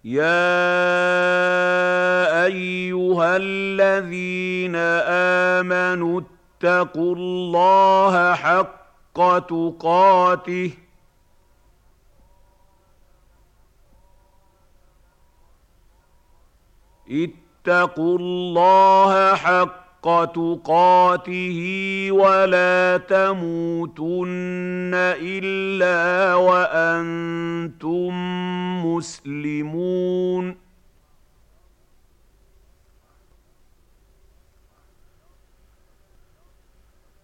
يَا أَيُّهَا الَّذِينَ آمَنُوا اتَّقُوا اللَّهَ حَقَّ تُقَاتِهِ وَلَا تَمُوتُنَّ إِلَّا وَأَنتُم مُّسْلِمُونَ